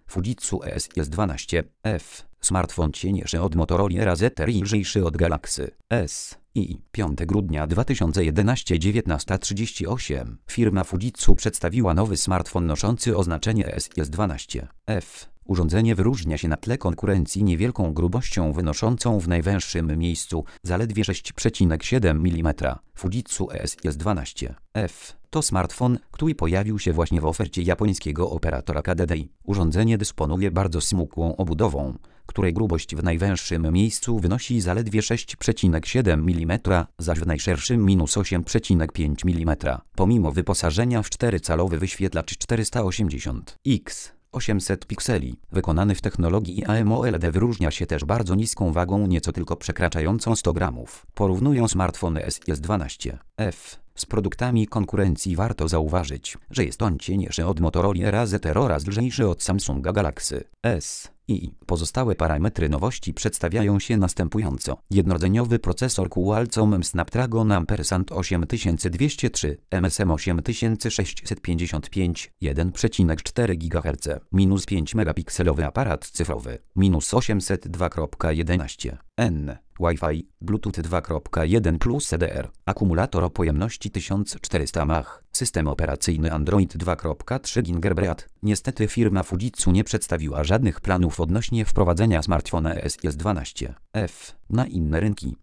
Fujitsu ES12F. Smartfon cieńszy od Motorola Razr i lżejszy od Galaxy S. I 5 grudnia 2011 19:38 firma Fujitsu przedstawiła nowy smartfon noszący oznaczenie ES12F. Urządzenie wyróżnia się na tle konkurencji niewielką grubością wynoszącą w najwęższym miejscu zaledwie 6,7 mm. Fujitsu ES12F to smartfon, który pojawił się właśnie w ofercie japońskiego operatora KDDI. Urządzenie dysponuje bardzo smukłą obudową, której grubość w najwęższym miejscu wynosi zaledwie 6,7 mm, zaś w najszerszym -8,5 mm. Pomimo wyposażenia w 4-calowy wyświetlacz 480x 800 pikseli, wykonany w technologii AMOLED, wyróżnia się też bardzo niską wagą, nieco tylko przekraczającą 100 gramów. Porównując smartfony ES12F z produktami konkurencji, warto zauważyć, że jest on cieńszy od Motorola Razr oraz lżejszy od Samsunga Galaxy S. I pozostałe parametry nowości przedstawiają się następująco. Jednorodzeniowy procesor Qualcomm Snapdragon Ampersand 8203, MSM 8655, 1,4 GHz, -5 megapikselowy aparat cyfrowy, -802.11 n, Wi-Fi, Bluetooth 2.1 plus HDR, akumulator o pojemności 1400 mAh, system operacyjny Android 2.3 Gingerbread. Niestety firma Fujitsu nie przedstawiła żadnych planów odnośnie wprowadzenia smartfona ES12F na inne rynki.